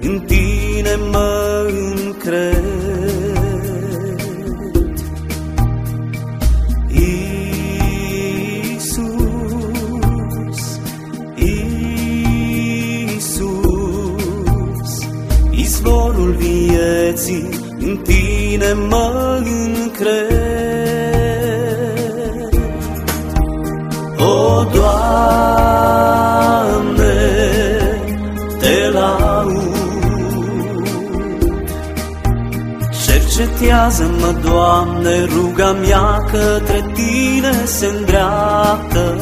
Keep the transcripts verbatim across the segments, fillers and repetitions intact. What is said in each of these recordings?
în tine mă încred. Iisus, Iisus, izvorul vieții, în tine mă încred. O, Doamne, te laud. Cercetează-mă, Doamne, ruga mea către tine se îndreaptă.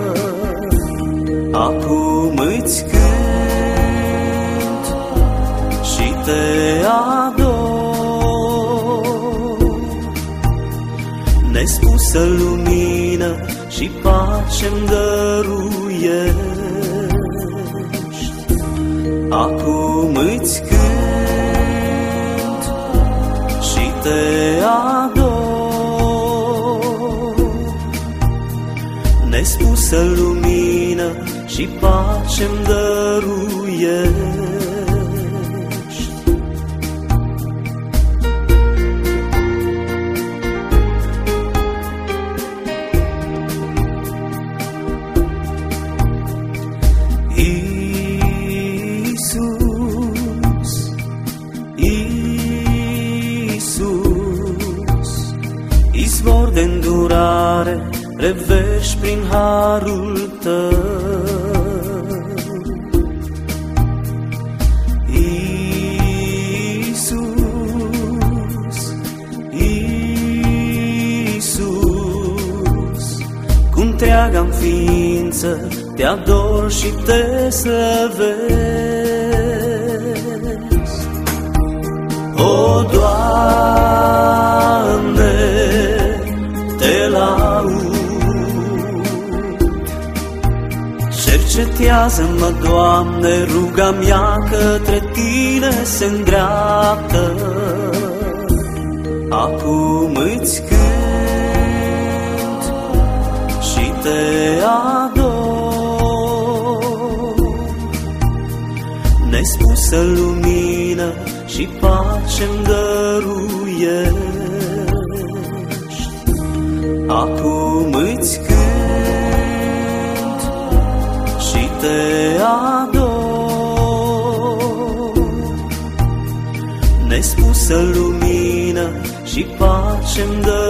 Acum îți cânt și te ador. Nespusă lumină și pace-mi dăruiești. Acum îți cânt și te ador. Nespusă lumină și pace-mi dăruiești. Iisus, Iisus, izvor de îndurare, reveși prin harul tău. Iisus, Iisus, cu întreaga-mi ființă te ador și te slăvesc. O, Doamne, te laud. Cercetează-mă, Doamne, ruga mea către tine se îndreaptă. Acum îți cânt și te ador. Nespusă lumină și pace-mi dăruiești. Acum îți cânt și te ador. Nespusă lumină și pace-mi dăruiești.